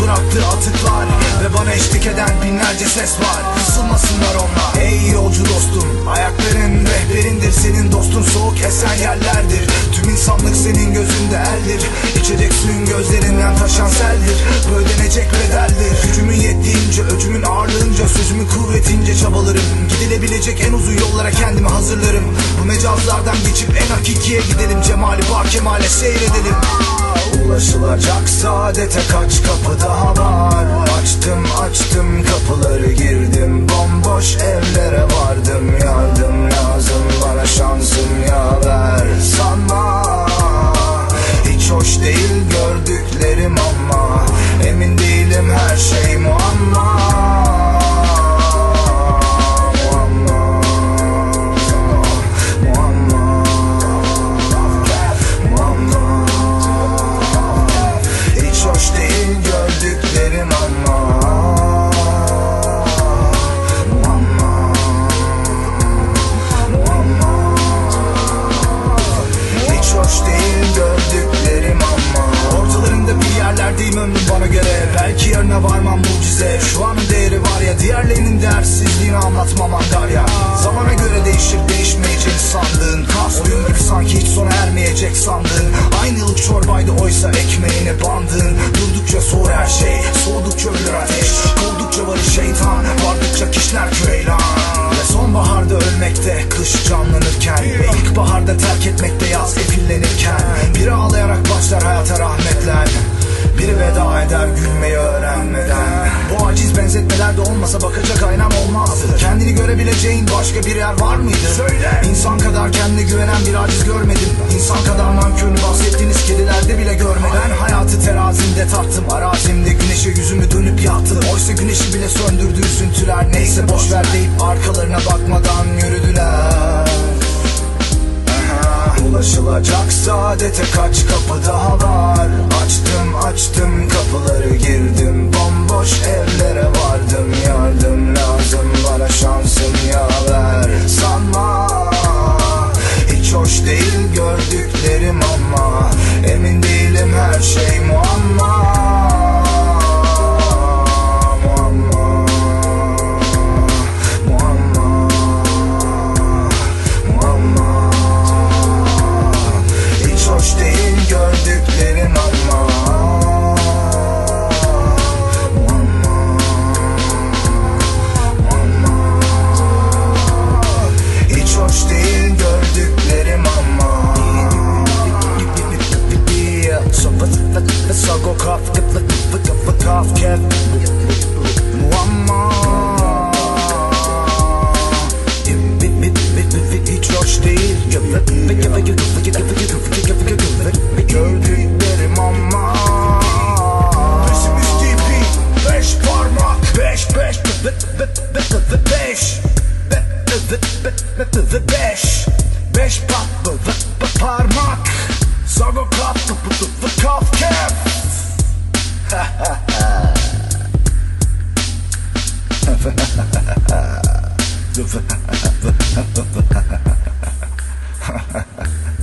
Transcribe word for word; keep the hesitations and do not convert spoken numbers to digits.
bıraktığı atıklar ve bana eşlik eden binlerce ses var. Kısılmasınlar onlar. Ey yolcu dostum, ayakların rehberindir. Senin dostun soğuk esen yerlerdir. Tüm insanlık senin gözünde eldir. İçecek suyun gözlerinden taşan seldir. Bu ödenecek bedeldir. Gücümün yettiğince, öcümün ağırlığınca, sözümün kuvvetince çabalarım. Gidilebilecek en uzun yollara kendimi hazırlarım. Bu mecazlardan geçip en hakikiye gidelim. Cemali var kemale seyredelim. Ulaşılacak saadete kaç kapı daha var. Açtım açtım kapıları, girdim bomboş evlere vardım. Yardım lazım bana, şansım yaver sanma. Hiç hoş değil gördüklerim ama emin değilim, her şey muamma. Bana göre belki yarına varmam mucize. Şu anın değeri var ya, diğerlerinin değersizliğini anlatmam angarya. Zamana göre değişir değişmeyeceğini sandığın kas oyun gibi sanki hiç sona ermeyecek sandığın. Aynı yıllık çorbaydı oysa ekmeğine bandığın. Durdukça soğur her şey, soğudukça ölür ateş. Kovdukça varır şeytan, vardıkça kişiler küreylan. Ve sonbaharda ölmekte, kış canlanırken, ve ilkbaharda terk etmekte yaz efillenirken. Biri ağlayarak başlar hayata rahmetler, biri veda eder gülmeyi öğrenmeden. Bu aciz benzetmeler de olmasa bakacak aynam olmazdı. Kendini görebileceğin başka bir yer var mıydı? Söyle. İnsan kadar kendine güvenen bir aciz görmedim. İnsan kadar nankörünü bahsettiğiniz kedilerde bile görmedim. Ben hayatı terazimde tarttım, arazimde güneşe yüzümü dönüp yattım. Oysa güneşi bile söndürdü üzüntüler. Neyse boşver deyip arkalarına bakmadan yürüdüler. Ulaşılacak saadete kaç kapı daha var. Açtım açtım kapıları, girdim bomboş evlere vardım. Yardım lazım bana, şansım yaver sanma. Hiç hoş değil gördüklerim ama emin değilim, her şey muamma. Gördüklerim ama hiç hoş değil gördüklerim ama. So go cough, cough, cough, cough, muamma. Hiç hoş değil gördüklerim ama. Pessimist D P, beş parmak, beş beş beş beş beş parmak. Sago kap kaf kef. Ha